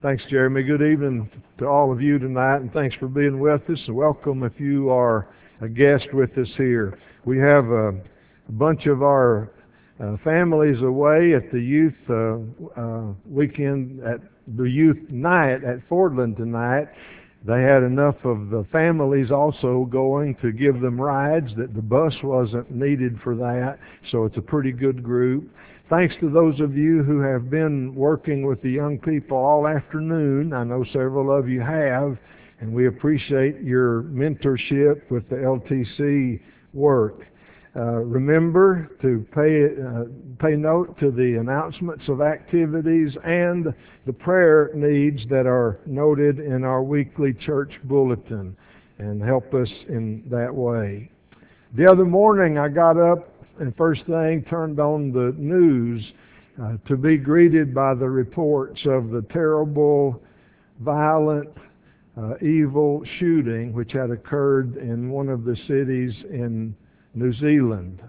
Thanks, Jeremy. Good evening to all of you tonight, and thanks for being with us. And welcome if you are a guest with us here. We have a bunch of our families away at the youth weekend, at the youth night at Fordland tonight. They had enough of the families also going to give them rides that the bus wasn't needed for that, so it's a pretty good group. Thanks to those of you who have been working with the young people all afternoon. I know several of you have, and we appreciate your mentorship with the LTC work. Remember to pay note to the announcements of activities and the prayer needs that are noted in our weekly church bulletin, and help us in that way. The other morning I got up and first thing turned on the news to be greeted by the reports of the terrible, violent, evil shooting which had occurred in one of the cities in New Zealand.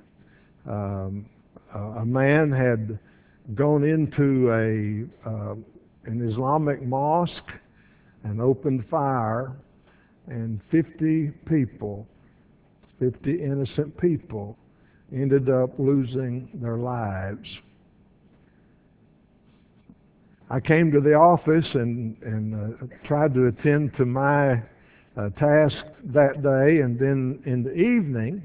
A man had gone into an Islamic mosque and opened fire, and 50 innocent people, ended up losing their lives. I came to the office and tried to attend to my task that day, and then in the evening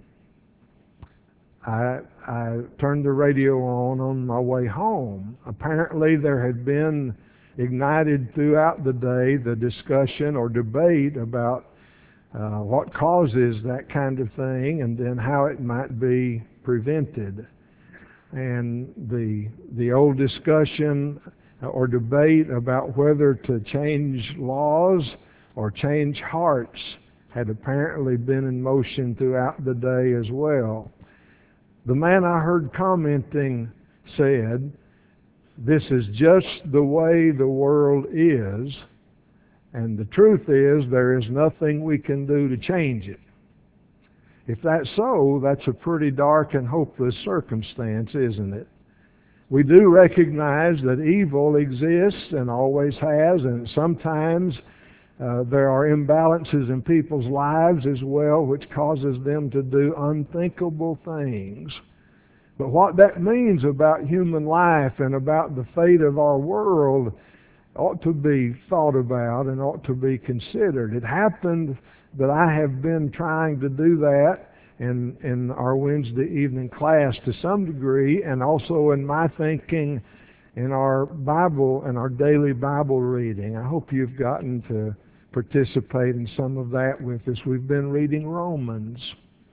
I turned the radio on my way home. Apparently there had been ignited throughout the day the discussion or debate about what causes that kind of thing, and then how it might be prevented. And the old discussion or debate about whether to change laws or change hearts had apparently been in motion throughout the day as well. The man I heard commenting said, "This is just the way the world is, and the truth is there is nothing we can do to change it." If that's so, that's a pretty dark and hopeless circumstance, isn't it? We do recognize that evil exists and always has, and sometimes there are imbalances in people's lives as well, which causes them to do unthinkable things. But what that means about human life and about the fate of our world ought to be thought about and ought to be considered. It happened that I have been trying to do that in our Wednesday evening class to some degree, and also in my thinking in our Bible and our daily Bible reading. I hope you've gotten to participate in some of that with us. We've been reading Romans.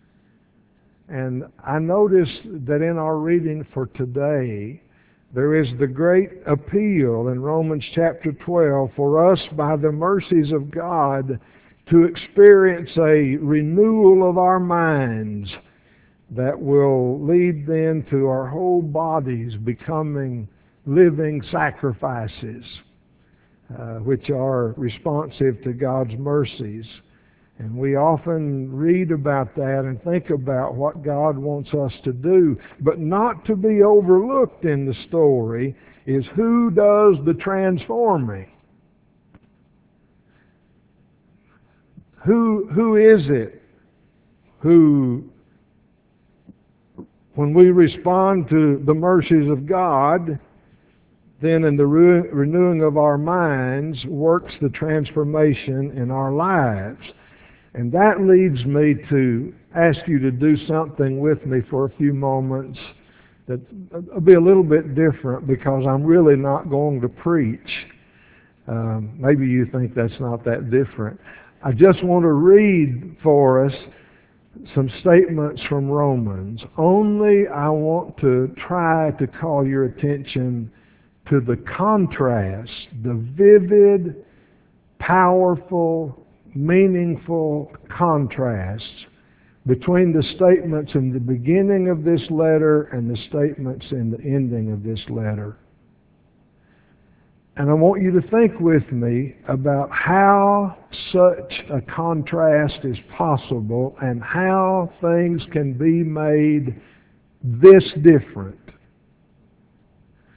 And I noticed that in our reading for today, there is the great appeal in Romans chapter 12 for us, by the mercies of God, to experience a renewal of our minds that will lead then to our whole bodies becoming living sacrifices, which are responsive to God's mercies. And we often read about that and think about what God wants us to do. But not to be overlooked in the story is who does the transforming. Who is it who, when we respond to the mercies of God, then in the renewing of our minds, works the transformation in our lives? And that leads me to ask you to do something with me for a few moments that will be a little bit different, because I'm really not going to preach. Maybe you think that's not that different. I just want to read for us some statements from Romans. Only I want to try to call your attention to the contrast, the vivid, powerful, meaningful contrasts between the statements in the beginning of this letter and the statements in the ending of this letter. And I want you to think with me about how such a contrast is possible and how things can be made this different.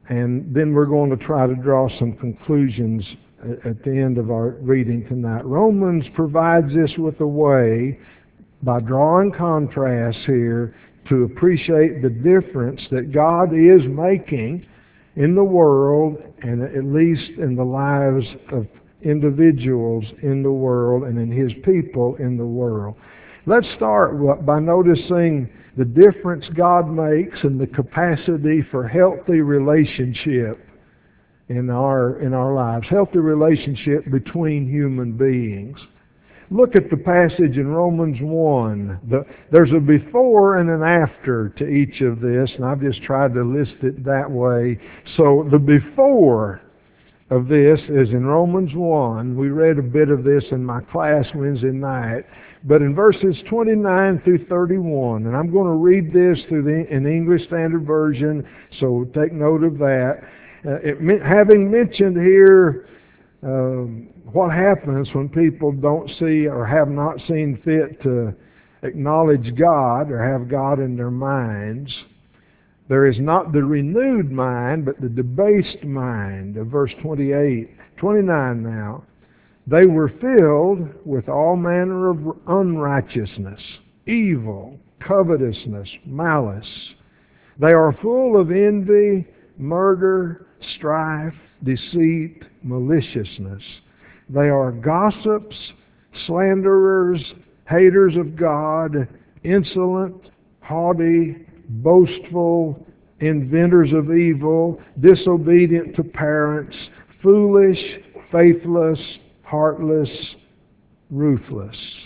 and then we're going to try to draw some conclusions at the end of our reading tonight. Romans provides us with a way, by drawing contrasts here, to appreciate the difference that God is making in the world, and at least in the lives of individuals in the world and in His people in the world. Let's start by noticing the difference God makes in the capacity for healthy relationship in our lives, healthy relationship between human beings. Look at the passage in Romans 1. There's a before and an after to each of this, and I've just tried to list it that way. So the before of this is in Romans 1. We read a bit of this in my class Wednesday night. But in verses 29 through 31, and I'm going to read this in the English Standard Version, so take note of that. Having mentioned here what happens when people don't see or have not seen fit to acknowledge God or have God in their minds, there is not the renewed mind, but the debased mind of verse 29 now. They were filled with all manner of unrighteousness, evil, covetousness, malice. They are full of envy, murder, strife, deceit, maliciousness. They are gossips, slanderers, haters of God, insolent, haughty, boastful, inventors of evil, disobedient to parents, foolish, faithless, heartless, ruthless.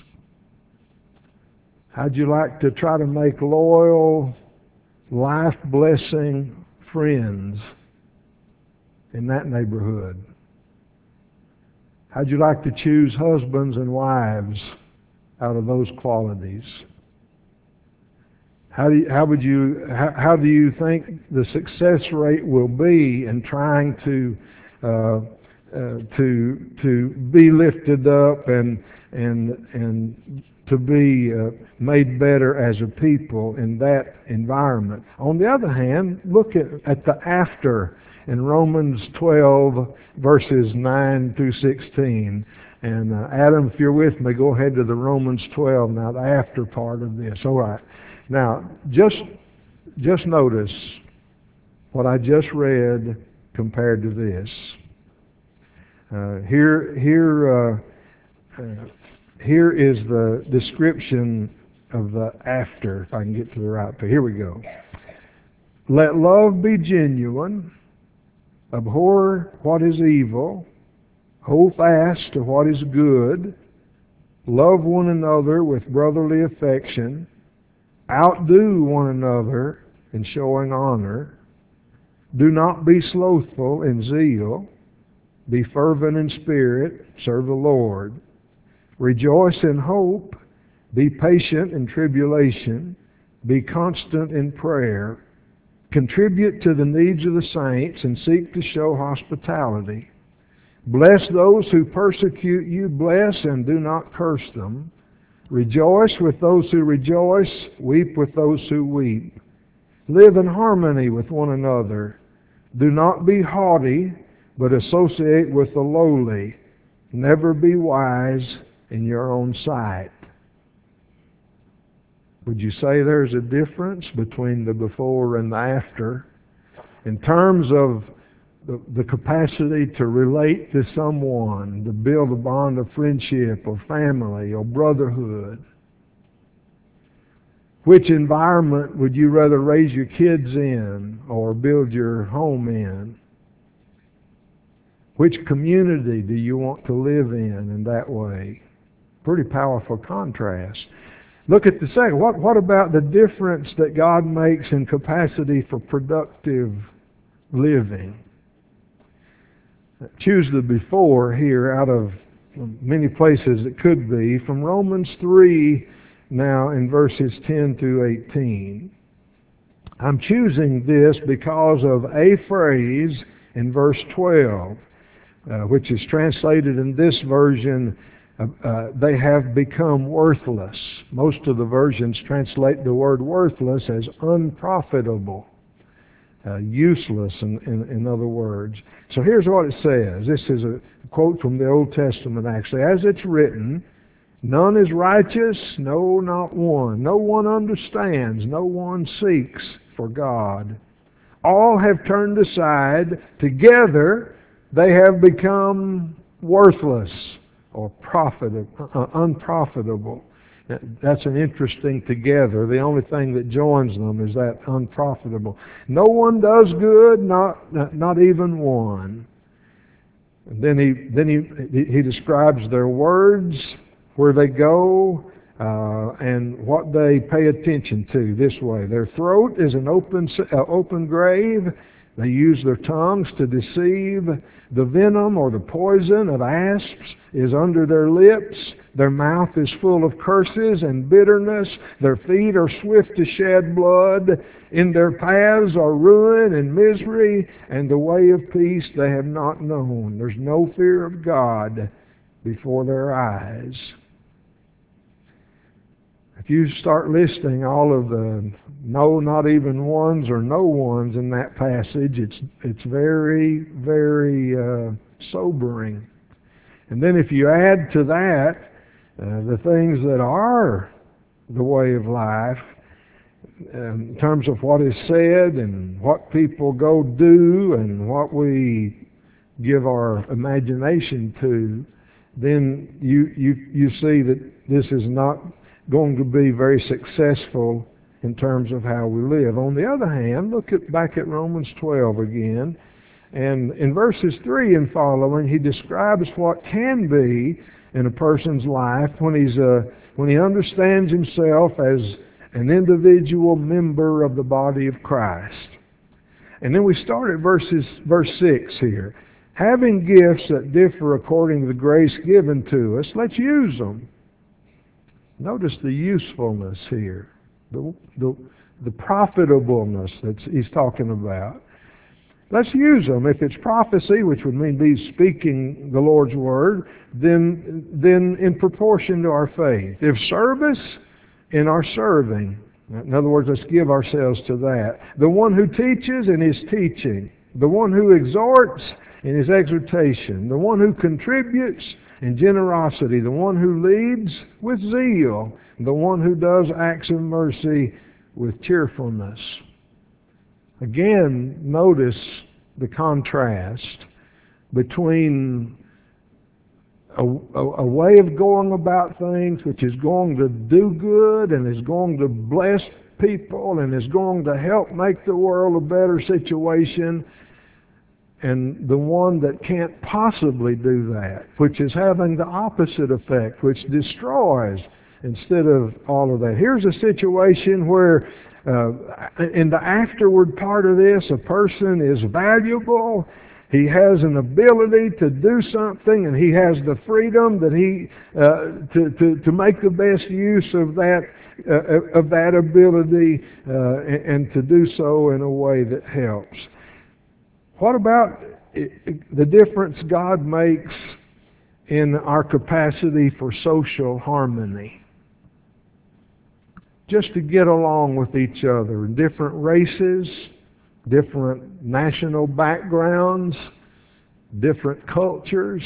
How'd you like to try to make loyal, life-blessing friends in that neighborhood? How'd you like to choose husbands and wives out of those qualities? How do you think the success rate will be in trying to be lifted up and to be made better as a people in that environment? On the other hand, look at the after in Romans 12 verses 9 through 16. And Adam, if you're with me, go ahead to the Romans 12 now, the after part of this. All right. Now, just notice what I just read compared to this. Here is the description of the after, if I can get to the right page. Here we go. Let love be genuine, abhor what is evil, hold fast to what is good, love one another with brotherly affection, outdo one another in showing honor, do not be slothful in zeal, be fervent in spirit, serve the Lord. Rejoice in hope, be patient in tribulation, be constant in prayer, contribute to the needs of the saints, and seek to show hospitality. Bless those who persecute you, bless and do not curse them. Rejoice with those who rejoice, weep with those who weep. Live in harmony with one another. Do not be haughty, but associate with the lowly. Never be wise in your own sight. Would you say there's a difference between the before and the after in terms of the capacity to relate to someone, to build a bond of friendship or family or brotherhood? Which environment would you rather raise your kids in or build your home in? Which community do you want to live in that way? Pretty powerful contrast. Look at the second. What about the difference that God makes in capacity for productive living? Choose the before here out of many places it could be. From Romans 3 now in verses 10 through 18. I'm choosing this because of a phrase in verse 12, which is translated in this version, they have become worthless. Most of the versions translate the word worthless as unprofitable. useless, in other words. So here's what it says. This is a quote from the Old Testament, actually. As it's written, none is righteous, no, not one. No one understands, no one seeks for God. All have turned aside. Together they have become worthless or unprofitable. That's an interesting together. The only thing that joins them is that unprofitable. No one does good, not even one. And then he describes their words, where they go, and what they pay attention to this way. Their throat is an open grave. They use their tongues to deceive. The venom or the poison of asps is under their lips. Their mouth is full of curses and bitterness. Their feet are swift to shed blood. In their paths are ruin and misery, and the way of peace they have not known. There's no fear of God before their eyes. If you start listing all of the no, not even ones, or no ones in that passage, it's very, very sobering. And then if you add to that the things that are the way of life, in terms of what is said and what people go do and what we give our imagination to, then you see that this is not going to be very successful in terms of how we live. On the other hand, look back at Romans 12 again, and in verses 3 and following, he describes what can be in a person's life when he understands himself as an individual member of the body of Christ. And then we start at verse 6 here. Having gifts that differ according to the grace given to us, let's use them. Notice the usefulness here, the profitableness that he's talking about. Let's use them. If it's prophecy, which would mean be speaking the Lord's word, then in proportion to our faith. If service, in our serving. In other words, let's give ourselves to that. The one who teaches in his teaching. The one who exhorts in his exhortation. The one who contributes in generosity. The one who leads with zeal. The one who does acts of mercy with cheerfulness. Again, notice the contrast between a way of going about things which is going to do good and is going to bless people and is going to help make the world a better situation, and the one that can't possibly do that, which is having the opposite effect, which destroys instead of all of that. Here's a situation where in the afterward part of this, a person is valuable. He has an ability to do something, and he has the freedom that to make the best use of that ability and to do so in a way that helps. What about the difference God makes in our capacity for social harmony? Just to get along with each other. Different races, different national backgrounds, different cultures.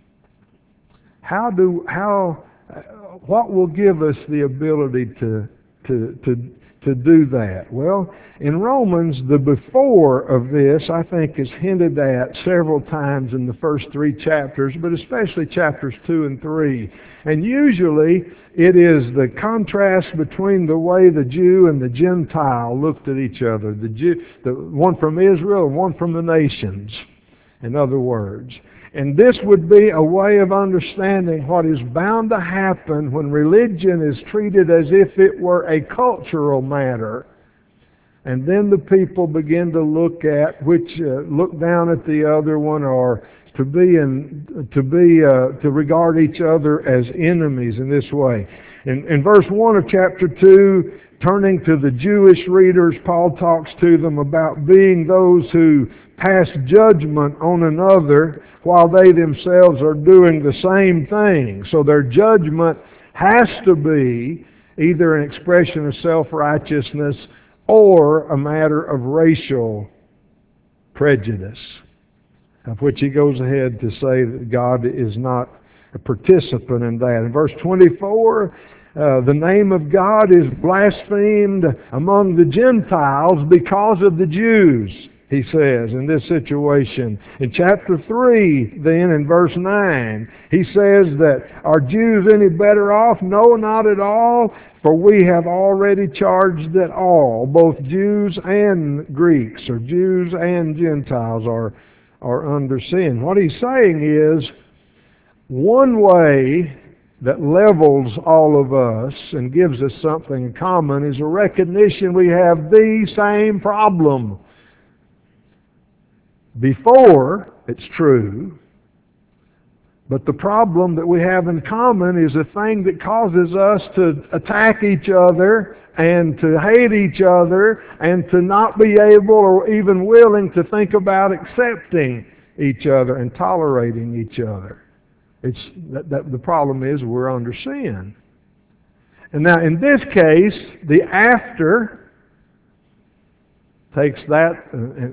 What will give us the ability to do that? Well, in Romans, the before of this, I think, is hinted at several times in the first 3 chapters, but especially chapters 2 and 3. And usually, it is the contrast between the way the Jew and the Gentile looked at each other, the one from Israel and one from the nations, in other words. And this would be a way of understanding what is bound to happen when religion is treated as if it were a cultural matter. And then the people begin to look down at the other one, or to regard each other as enemies in this way. In verse 1 of chapter 2, turning to the Jewish readers, Paul talks to them about being those who pass judgment on another while they themselves are doing the same thing. So their judgment has to be either an expression of self-righteousness or a matter of racial prejudice, of which he goes ahead to say that God is not a participant in that. In verse 24, the name of God is blasphemed among the Gentiles because of the Jews, he says, in this situation. In chapter 3, then, in verse 9, he says that, are Jews any better off? No, not at all, for we have already charged that all, both Jews and Greeks, or Jews and Gentiles, are under sin. What he's saying is, one way that levels all of us and gives us something in common is a recognition we have the same problem. Before, it's true, but the problem that we have in common is a thing that causes us to attack each other and to hate each other and to not be able or even willing to think about accepting each other and tolerating each other. The problem is we're under sin. And now in this case, the after takes that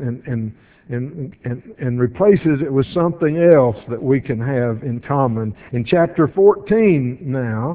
and replaces it with something else that we can have in common. In chapter 14 now,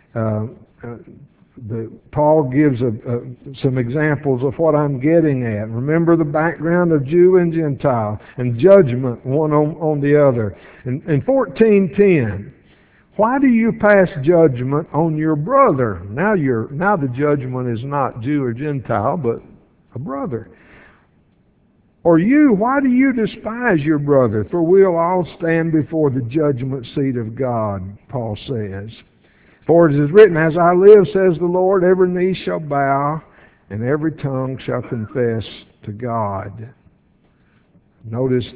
Paul gives some examples of what I'm getting at. Remember the background of Jew and Gentile and judgment one on the other. In 14:10, why do you pass judgment on your brother? Now the judgment is not Jew or Gentile, but a brother. Or you, why do you despise your brother? For we'll all stand before the judgment seat of God, Paul says. For it is written, as I live, says the Lord, every knee shall bow, and every tongue shall confess to God. Notice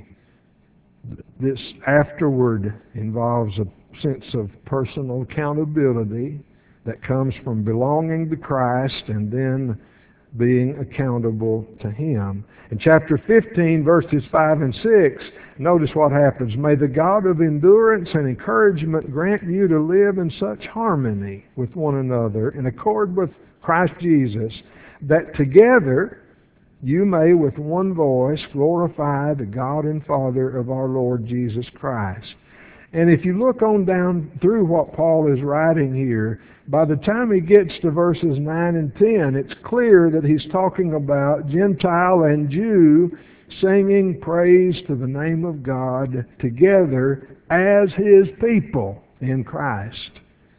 this afterward involves a sense of personal accountability that comes from belonging to Christ and then being accountable to Him. In chapter 15, verses 5 and 6, notice what happens. May the God of endurance and encouragement grant you to live in such harmony with one another, in accord with Christ Jesus, that together you may with one voice glorify the God and Father of our Lord Jesus Christ. And if you look on down through what Paul is writing here, by the time he gets to verses 9 and 10, it's clear that he's talking about Gentile and Jew singing praise to the name of God together as His people in Christ.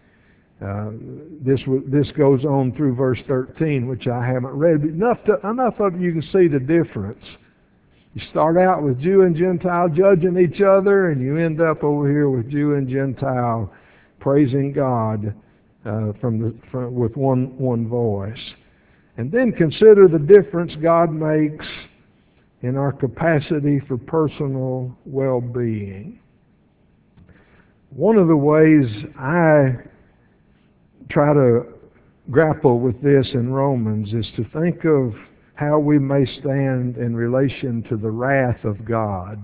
This goes on through verse 13, which I haven't read, but enough of you can see the difference. You start out with Jew and Gentile judging each other, and you end up over here with Jew and Gentile praising God with one voice. And then consider the difference God makes in our capacity for personal well-being. One of the ways I try to grapple with this in Romans is to think of how we may stand in relation to the wrath of God.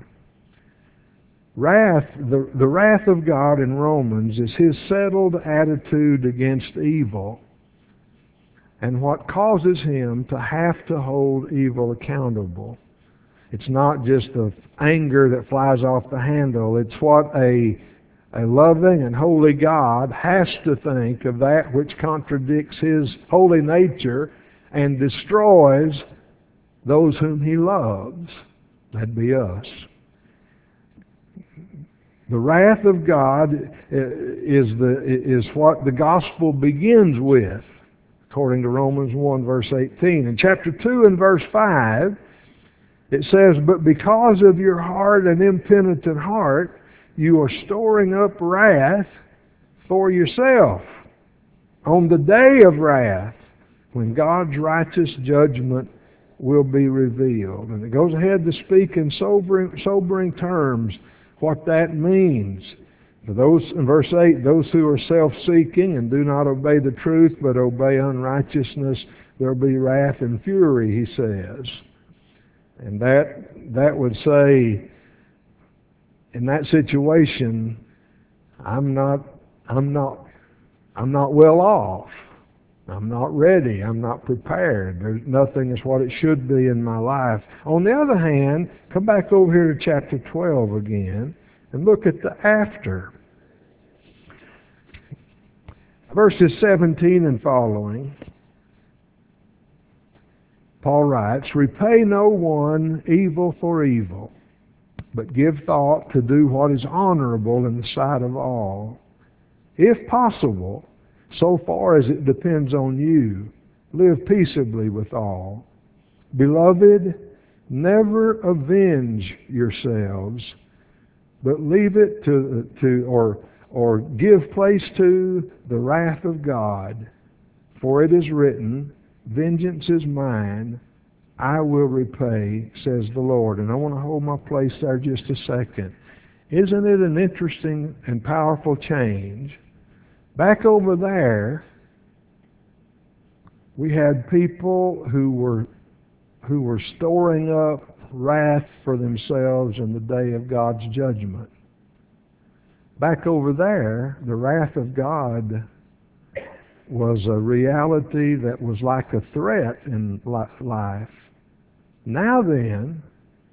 The wrath of God in Romans is His settled attitude against evil and what causes Him to have to hold evil accountable. It's not just the anger that flies off the handle. It's what a loving and holy God has to think of that which contradicts His holy nature and destroys those whom He loves. That'd be us. The wrath of God is what the gospel begins with, according to Romans 1, verse 18. In chapter 2 and verse 5, it says, but because of your hard and impenitent heart, you are storing up wrath for yourself on the day of wrath, when God's righteous judgment will be revealed. And it goes ahead to speak in sobering terms what that means. For those, in verse 8, those who are self-seeking and do not obey the truth but obey unrighteousness, there will be wrath and fury, he says. And that would say, in that situation, I'm not well off. I'm not ready. I'm not prepared. There's nothing is what it should be in my life. On the other hand, come back over here to chapter 12 again and look at the after. Verses 17 and following, Paul writes, "Repay no one evil for evil, but give thought to do what is honorable in the sight of all. If possible, so far as it depends on you, live peaceably with all. Beloved, never avenge yourselves, but leave it or give place to the wrath of God. For it is written, vengeance is mine, I will repay, says the Lord." And I want to hold my place there just a second. Isn't it an interesting and powerful change? Back over there, we had people who were storing up wrath for themselves in the day of God's judgment. Back over there, the wrath of God was a reality that was like a threat in life. Now then,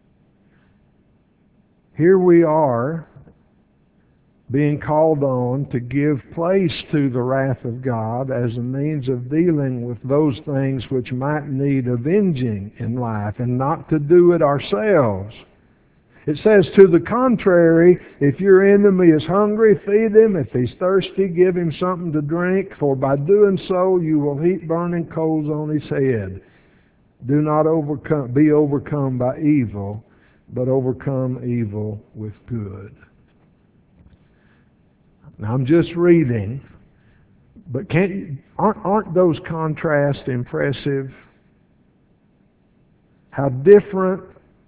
here we are being called on to give place to the wrath of God as a means of dealing with those things which might need avenging in life, and not to do it ourselves. It says, to the contrary, if your enemy is hungry, feed him. If he's thirsty, give him something to drink. For by doing so, you will heap burning coals on his head. Do not be overcome by evil, but overcome evil with good. Now, I'm just reading, but aren't those contrasts impressive? How different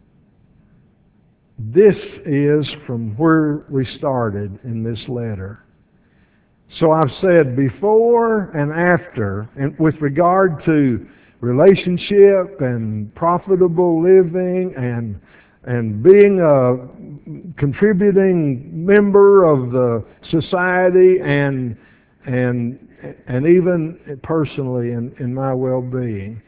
this is from where we started in this letter. So I've said before and after, and with regard to relationship and profitable living and being a contributing member of the society and even personally in my well-being,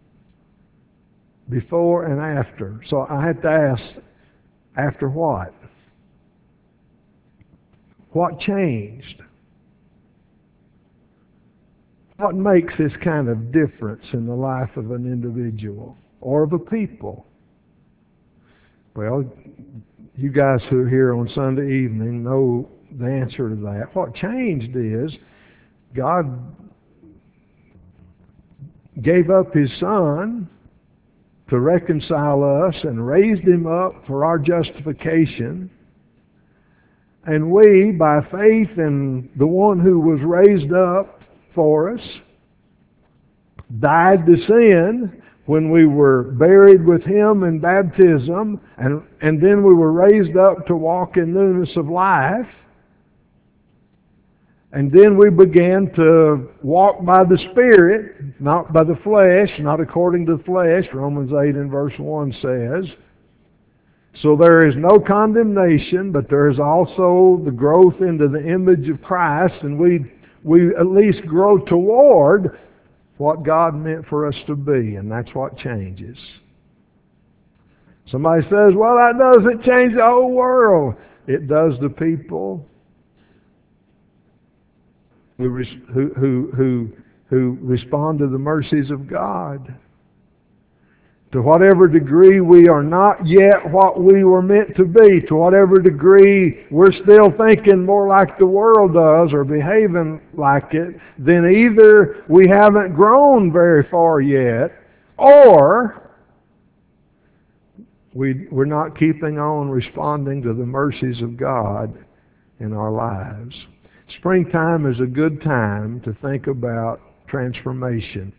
before and after. So I had to ask, after what? What changed? What makes this kind of difference in the life of an individual or of a people? Well, you guys who are here on Sunday evening know the answer to that. What changed is God gave up His Son to reconcile us and raised Him up for our justification. And we, by faith in the one who was raised up for us, died to sin when we were buried with Him in baptism, and then we were raised up to walk in newness of life. And then we began to walk by the Spirit, not by the flesh, not according to the flesh, Romans 8 and verse 1 says. So there is no condemnation, but there is also the growth into the image of Christ, and we at least grow toward what God meant for us to be, and that's what changes. Somebody says, well, that doesn't change the whole world. It does to people who respond to the mercies of God. To whatever degree we are not yet what we were meant to be, to whatever degree we're still thinking more like the world does or behaving like it, then either we haven't grown very far yet, or we're not keeping on responding to the mercies of God in our lives. Springtime is a good time to think about transformation.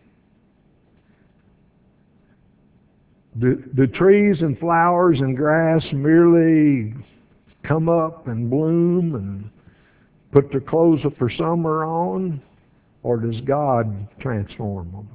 Do trees and flowers and grass merely come up and bloom and put their clothes for summer on, or does God transform them?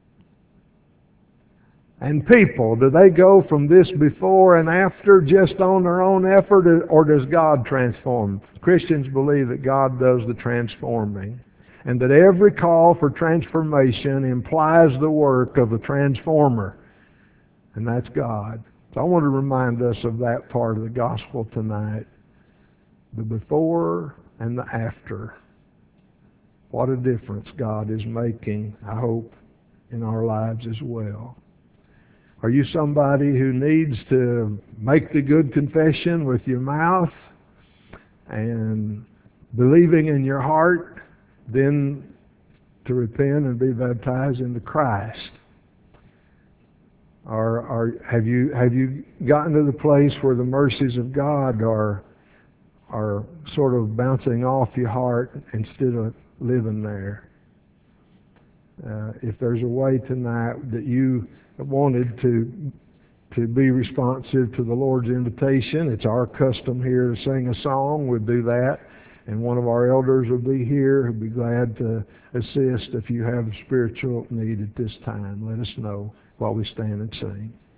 And people, do they go from this before and after just on their own effort, or does God transform? Christians believe that God does the transforming. and that every call for transformation implies the work of the transformer, and that's God. So I want to remind us of that part of the gospel tonight. The before and the after. What a difference God is making, I hope, in our lives as well. Are you somebody who needs to make the good confession with your mouth and believing in your heart, then to repent and be baptized into Christ? Or have you gotten to the place where the mercies of God are sort of bouncing off your heart instead of living there? If there's a way tonight that you wanted to be responsive to the Lord's invitation, it's our custom here to sing a song. We'll do that, and one of our elders will be here who'll be glad to assist if you have a spiritual need at this time. Let us know while we stand and sing.